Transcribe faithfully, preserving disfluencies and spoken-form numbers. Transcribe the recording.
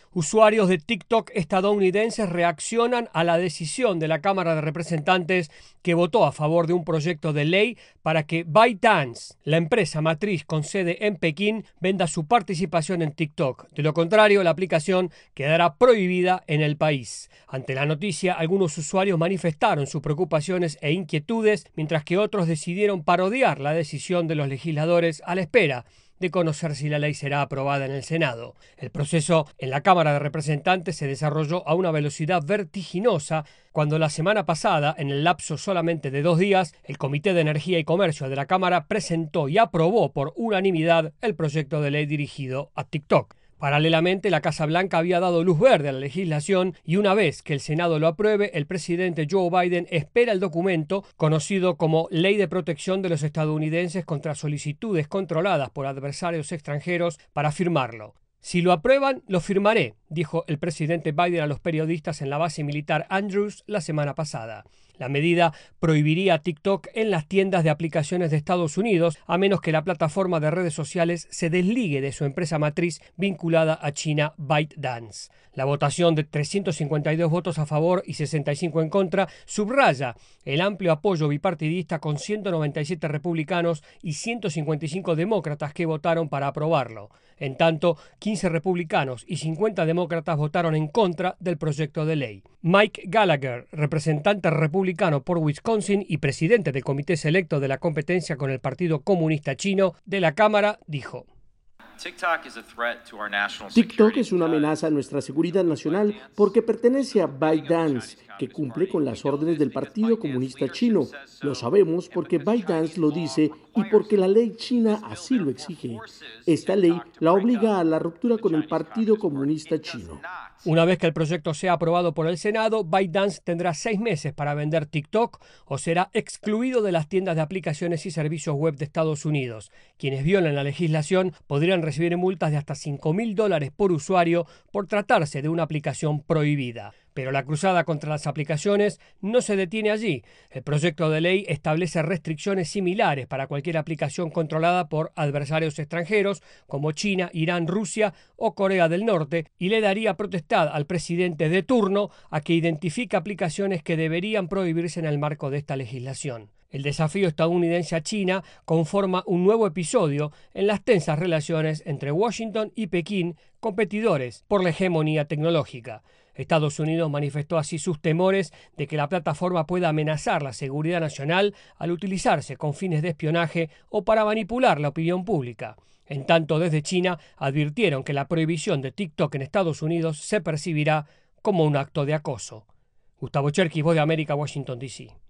Usuarios de TikTok estadounidenses reaccionan a la decisión de la Cámara de Representantes que votó a favor de un proyecto de ley para que ByteDance, la empresa matriz con sede en Pekín, venda su participación en TikTok. De lo contrario, la aplicación quedará prohibida en el país. Ante la noticia, algunos usuarios manifestaron sus preocupaciones e inquietudes, mientras que otros decidieron parodiar la decisión de los legisladores a la espera de conocer si la ley será aprobada en el Senado. El proceso en la Cámara de Representantes se desarrolló a una velocidad vertiginosa cuando la semana pasada, en el lapso solamente de dos días, el Comité de Energía y Comercio de la Cámara presentó y aprobó por unanimidad el proyecto de ley dirigido a TikTok. Paralelamente, la Casa Blanca había dado luz verde a la legislación y una vez que el Senado lo apruebe, el presidente Joe Biden espera el documento, conocido como Ley de Protección de los Estadounidenses contra Solicitudes Controladas por Adversarios Extranjeros, para firmarlo. Si lo aprueban, lo firmaré, dijo el presidente Biden a los periodistas en la base militar Andrews la semana pasada. La medida prohibiría a TikTok en las tiendas de aplicaciones de Estados Unidos, a menos que la plataforma de redes sociales se desligue de su empresa matriz vinculada a China, ByteDance. La votación de trescientos cincuenta y dos votos a favor y sesenta y cinco en contra subraya el amplio apoyo bipartidista con ciento noventa y siete republicanos y ciento cincuenta y cinco demócratas que votaron para aprobarlo. En tanto, quince republicanos y cincuenta demócratas votaron en contra del proyecto de ley. Mike Gallagher, representante republicano por Wisconsin y presidente del Comité Selecto de la Competencia con el Partido Comunista Chino de la Cámara, dijo: TikTok es una amenaza a nuestra seguridad nacional porque pertenece a ByteDance, que cumple con las órdenes del Partido Comunista Chino. Lo sabemos porque ByteDance lo dice y porque la ley china así lo exige. Esta ley la obliga a la ruptura con el Partido Comunista Chino. Una vez que el proyecto sea aprobado por el Senado, ByteDance tendrá seis meses para vender TikTok o será excluido de las tiendas de aplicaciones y servicios web de Estados Unidos. Quienes violen la legislación podrían recibir multas de hasta cinco mil dólares por usuario por tratarse de una aplicación prohibida. Pero la cruzada contra las aplicaciones no se detiene allí. El proyecto de ley establece restricciones similares para cualquier aplicación controlada por adversarios extranjeros como China, Irán, Rusia o Corea del Norte y le daría potestad al presidente de turno a que identifique aplicaciones que deberían prohibirse en el marco de esta legislación. El desafío estadounidense a China conforma un nuevo episodio en las tensas relaciones entre Washington y Pekín, competidores por la hegemonía tecnológica. Estados Unidos manifestó así sus temores de que la plataforma pueda amenazar la seguridad nacional al utilizarse con fines de espionaje o para manipular la opinión pública. En tanto, desde China advirtieron que la prohibición de TikTok en Estados Unidos se percibirá como un acto de acoso. Gustavo Cherkis, Voz de América, Washington, D C